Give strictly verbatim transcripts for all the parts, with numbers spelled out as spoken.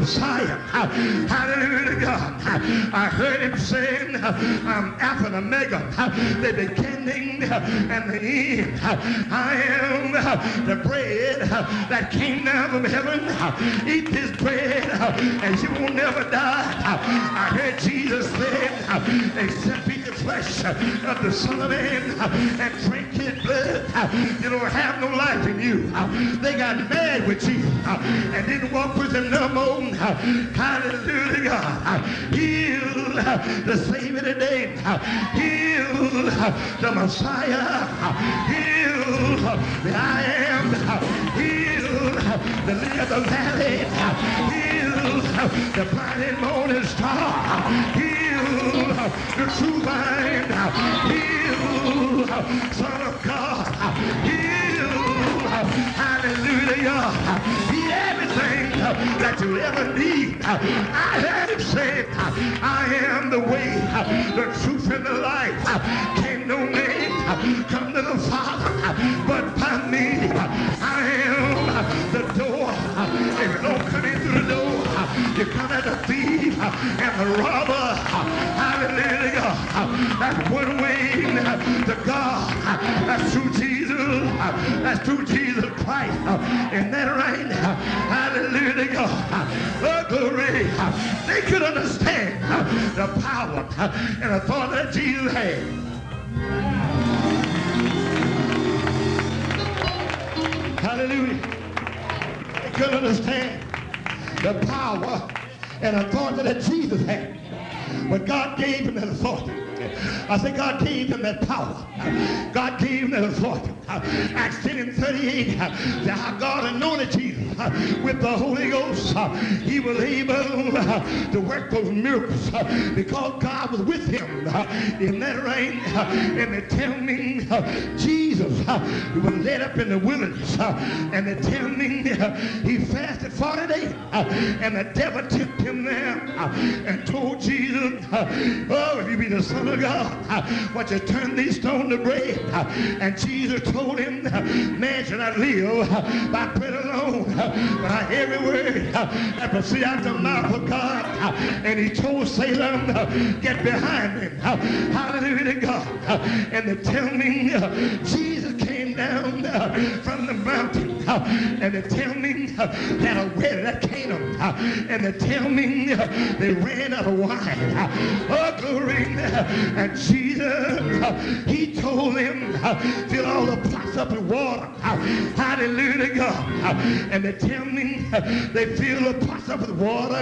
Messiah. Hallelujah to God. I heard him saying, I'm Alpha and Omega, the beginning and the end. I am the bread that came down from heaven. Eat this bread and you will never die. I heard Jesus say, except eat the flesh of the Son of Man and drink his blood, you don't have no life in you. They got mad with Jesus and didn't walk with him no more. Hallelujah, God. Heal the Savior today. Heal the Messiah. Heal the I am. Heal the lily of the valley. Heal the bright and morning star. Heal the true vine. Heal, Son of God. Heal, hallelujah. He everything that you ever need. I heard him say, I am the way, the truth, and the life. Can no man come to the Father but by me. I am the door. If you don't come in through the door, you come as a thief and a robber. Hallelujah. That's one way to God. That's through Jesus. That's through Jesus Christ. Isn't that right? Hallelujah. Oh, glory. They could understand the power and authority that Jesus had. Hallelujah. They could understand the power and authority that Jesus had. But God gave him that authority. I say God gave him that power. God gave him that authority. Acts ten and thirty-eight, how God anointed Jesus with the Holy Ghost. He was able to work those miracles because God was with him. Isn't that right? And they tell me Jesus was led up in the wilderness, and they tell me he fasted forty days, and the devil tempted him there and told Jesus, oh, if you be the Son of God, why don't you turn these stones to bread? And Jesus told him, man shall not live by bread alone, but by every word that proceeds out the mouth of God. And he told Satan, get behind him. Hallelujah to God. And they tell me Jesus came down from the mountain, and they tell me that a wedding that Cana, and they tell me they ran out of wine. Oh, glory. And Jesus, he told them, fill all the pots up with water. Hallelujah to God. And they tell me they fill the pots up with water,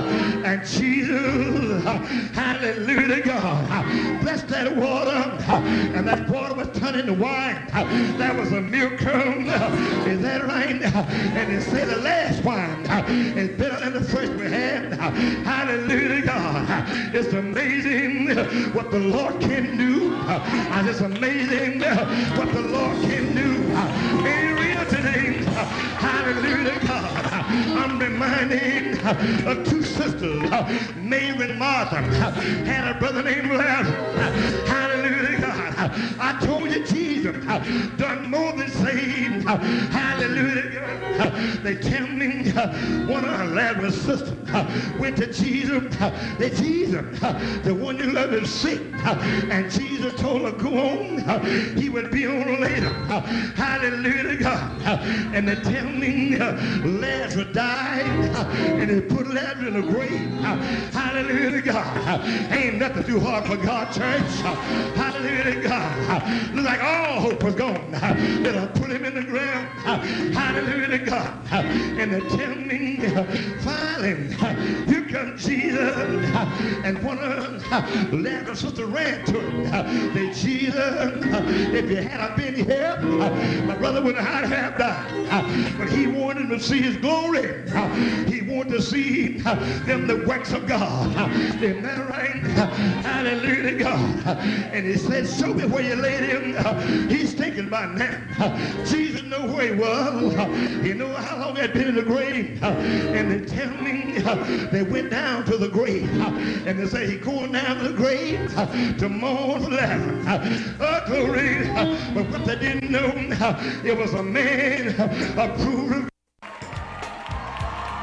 and Jesus, hallelujah to God, blessed that water, and that water was turned into wine. That was a miracle. Is that right? And they say the last wine is better than the first we had. Hallelujah to God. It's amazing what the Lord can do. And it's amazing what the Lord can do. Ain't real today. Hallelujah to God. I'm reminded of two sisters, Mary and Martha, had a brother named Lazarus. Hallelujah to God. I told you Jesus done more than saved. Hallelujah to God. They tell me one of Lazarus' sisters went to Jesus. They Jesus, the one you love is sick. And Jesus told her, go on. He would be on later. Hallelujah to God. And they tell me Lazarus died, and they put Lazarus in the grave. Hallelujah to God. Ain't nothing too hard for God, church. Hallelujah to God. Look like all hope was gone. They'll put him in the ground. Hallelujah to God. And they tell me finally, here comes Jesus, and one of Lazarus' sister ran to him. They Jesus, if you had been here, my brother would not have died. But he wanted to see his glory. He wanted to see them the works of God. Isn't that right? Hallelujah to God. And he said, show me where you laid him. He's thinking about now. Jesus knew where he was. He knew how long he had been in the grave. And they tell me they went down to the grave. And they say he's going down to the grave to mourn for Lazarus. Oh, glory. But what they didn't know, it was a man approved of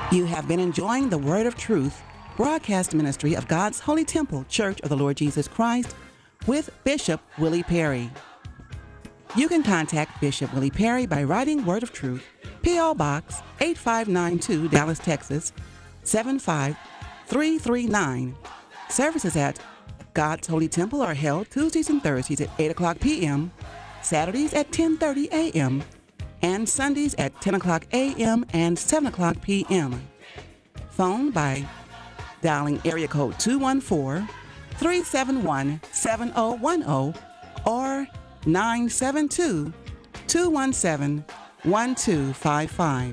You have been enjoying the Word of Truth broadcast ministry of God's Holy Temple Church of the Lord Jesus Christ with Bishop Willie Perry. You can contact Bishop Willie Perry by writing Word of Truth, P O. Box eight five nine two, Dallas, Texas, seven five three three nine. Services at God's Holy Temple are held Tuesdays and Thursdays at eight o'clock p.m., Saturdays at ten thirty a.m., and Sundays at ten o'clock a.m. and seven o'clock p.m. Phone by dialing area code two one four, three seven one, seven zero one zero or nine seven two, two one seven, one two five five.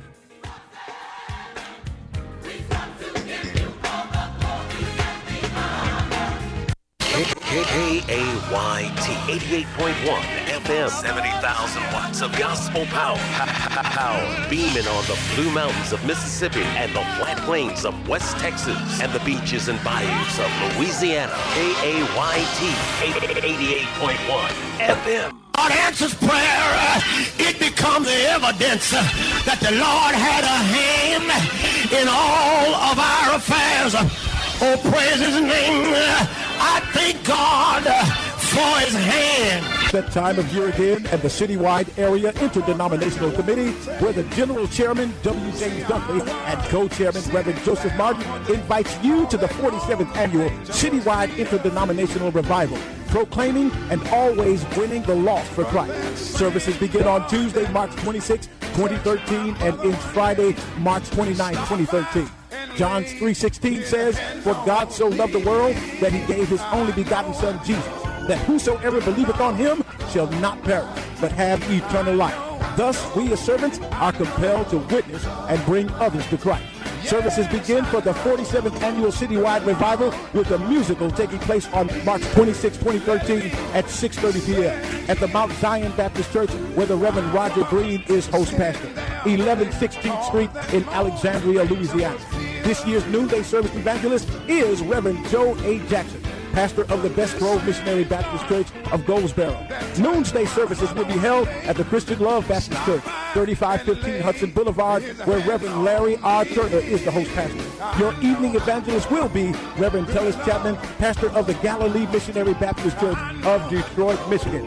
K A Y T eighty-eight point one F M, seventy thousand watts of gospel power. Power beaming on the Blue Mountains of Mississippi and the flat plains of West Texas and the beaches and bayous of Louisiana. K A Y T eighty-eight point one F M. God answers prayer. It becomes evidence that the Lord had a hand in all of our affairs. Oh, praise his name. I thank God for his hand. That time of year again at the citywide area interdenominational committee, where the general chairman, W. James Dunkley, and co-chairman, Reverend Joseph Martin, invites you to the forty-seventh annual citywide interdenominational revival, proclaiming and always winning the lost for Christ. Services begin on Tuesday, March twenty-sixth, twenty thirteen, and ends Friday, March twenty-ninth, twenty thirteen. John three sixteen says, "For God so loved the world that he gave his only begotten Son Jesus, that whosoever believeth on him shall not perish, but have eternal life." Thus, we as servants are compelled to witness and bring others to Christ. Services begin for the forty-seventh annual citywide revival, with a musical taking place on March twenty-sixth, twenty thirteen at six thirty p.m. at the Mount Zion Baptist Church, where the Reverend Roger Green is host pastor, eleven sixteenth Street in Alexandria, Louisiana. This year's noonday service evangelist is Reverend Joe A. Jackson, pastor of the Best Grove Missionary Baptist Church of Goldsboro. Noonday services will be held at the Christian Love Baptist Church, thirty-five fifteen Hudson Boulevard, where Reverend Larry R. Turner is the host pastor. Your evening evangelist will be Reverend Tellis Chapman, pastor of the Galilee Missionary Baptist Church of Detroit, Michigan.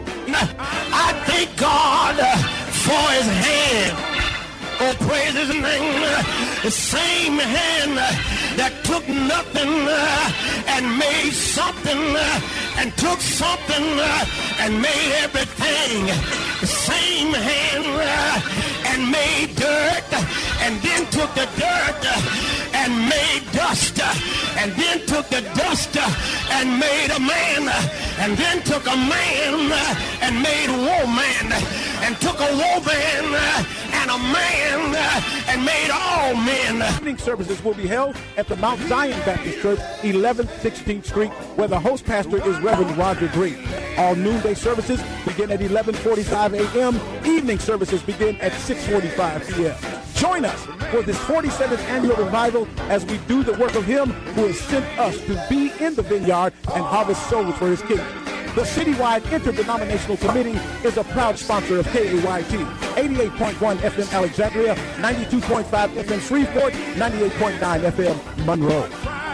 I thank God for his hand. Oh, praise his name. The same hand that took nothing and made something and took something and made everything. The same hand and made dirt and then took the dirt and made dust and then took the dust and made a man and then took a man and made a woman and took a woman and a man and made all men. Evening services will be held at the Mount Zion Baptist Church, eleven sixteenth Street, where the host pastor is Reverend Roger Green. All noonday services begin at eleven forty-five a.m. Evening services begin at six forty-five p.m. Join us for this forty-seventh annual revival as we do the work of him who has sent us to be in the vineyard and harvest souls for his kingdom. The Citywide Interdenominational Committee is a proud sponsor of K A Y T, eighty-eight point one F M Alexandria, ninety-two point five F M Shreveport, ninety-eight point nine F M Monroe.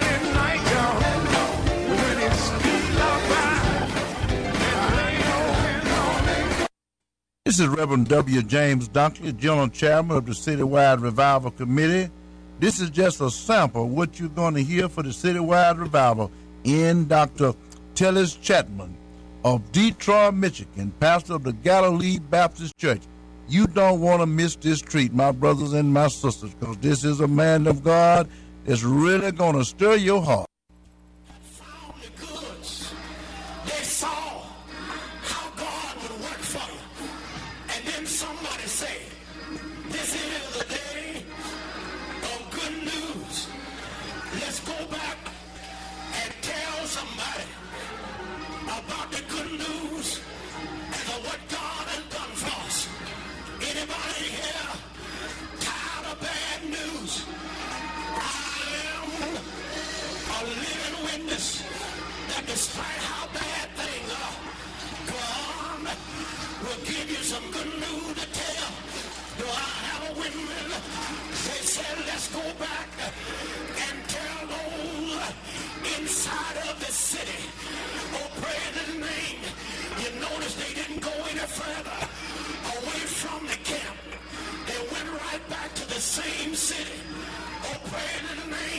This is Reverend W. James Dunkley, General Chairman of the Citywide Revival Committee. This is just a sample of what you're going to hear for the Citywide Revival in Doctor Tellis Chapman of Detroit, Michigan, pastor of the Galilee Baptist Church. You don't want to miss this treat, my brothers and my sisters, because this is a man of God that's really going to stir your heart. Found the goods. They saw how God would work for you. And then somebody say, this is the day of good news. Let's go back and tell somebody about the good news of what God has done for us. Anybody here tired of bad news? I am a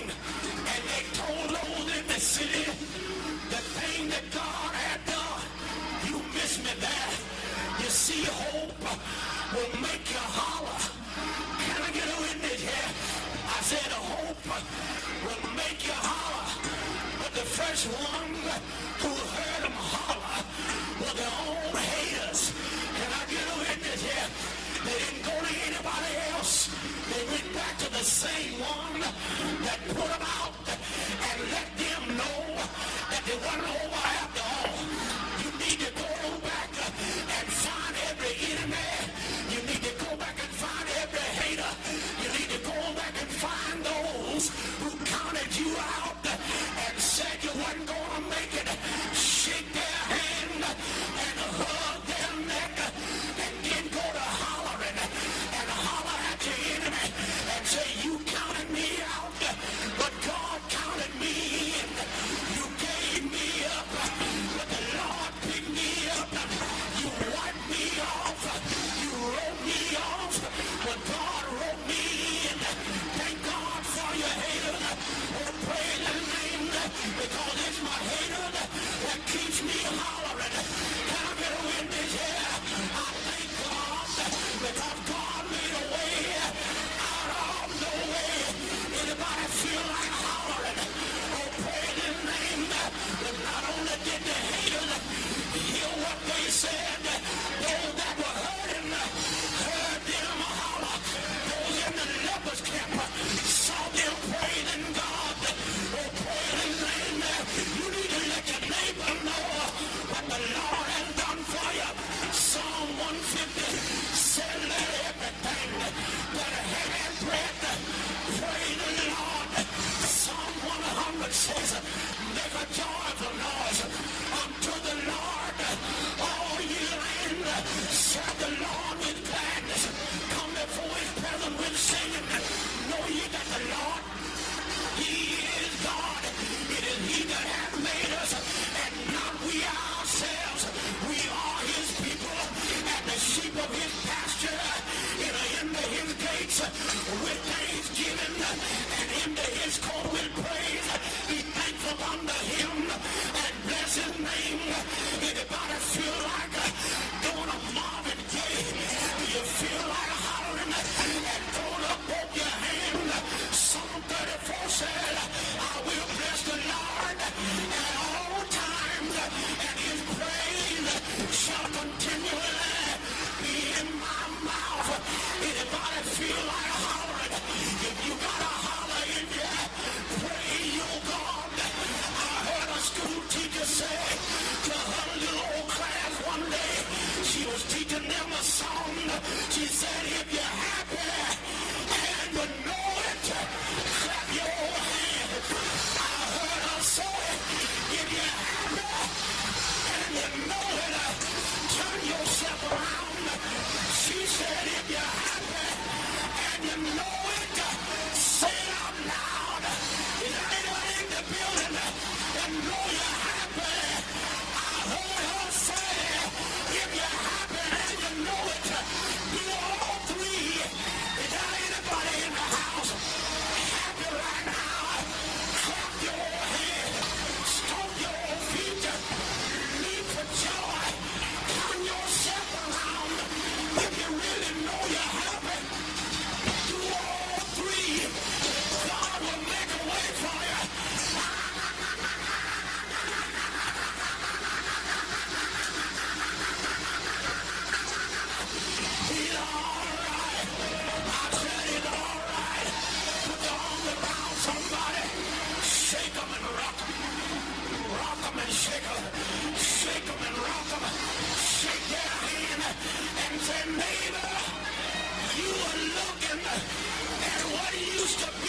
came and they told those in the city the thing that God had done. You missed me there. You see, hope will make you holler. Can I get a witness here? I said hope will make you holler. But the first one who heard them holler were their own haters. Can I get a witness here? They didn't go to anybody else. They went back to the same one that put them out and let them know that they weren't over after all. You need to go back and find every enemy. You need to go back and find every hater. You need to go back and find those who counted you out and said you weren't going to make it. Shake their hand and hug their neck and then go to hollering and holler at your enemy and say, you counted me out, but God counted me in. You gave me up, but the Lord picked me up. You wiped me off. You wrote me off, but God wrote me in. Thank God for your haters. Oh, praise the name, because it's my haters that keeps me hollering. Can I get a witness here? I thank God because God made a way out of no way. Anybody feel like hollering? Oh, praise his name. But not only did the haters hear what they said, those that were hurting heard them holler. Those in the leper's camp saw them praising God. Oh, praise his name. You need to let your neighbor know what the Lord has done for you. Psalm one fifty said, let everything that has breath praise the Lord. Psalm one hundred says, make a joyful noise unto the Lord, all ye land. Serve the Lord with gladness. Come before his presence with singing. Know ye that the Lord, he is God. It is he that hath made us, and not we ourselves. We are his people, and the sheep of his pasture. Enter into his gates with thanksgiving, and into his court with praise. Be thankful unto him, and bless his name. Anybody feel like doing a Marvin Gaye? Do you feel like hollering and throwing up both your hand? Psalm thirty-four said, I will bless the Lord at all times, and his praise shall continually be in my mouth. Anybody feel like hollering? If you got a holler in you, praise your God. I heard a school teacher say to her little old class one day, she was teaching them a song. She said, if you're happy and you know it, clap your hands. I heard her say, if you're happy and you know it, turn yourself around. She said, if you're happy and you know it, say it out loud. Is there anyone in the building that know you're happy? I heard her say, if you're happy and you know it, do all three. Is there anybody in the house happy right now? Clap your hands, stomp your feet, leap for joy, turn yourself around. If you really know you're happy, do all three. God will make a way for you. He's all right. I said he's all right. Put your arms around somebody. Shake 'em and rock 'em. Rock 'em and shake 'em. Shake 'em and rock 'em. Shake their hand and say, neighbor, you are looking at what used to be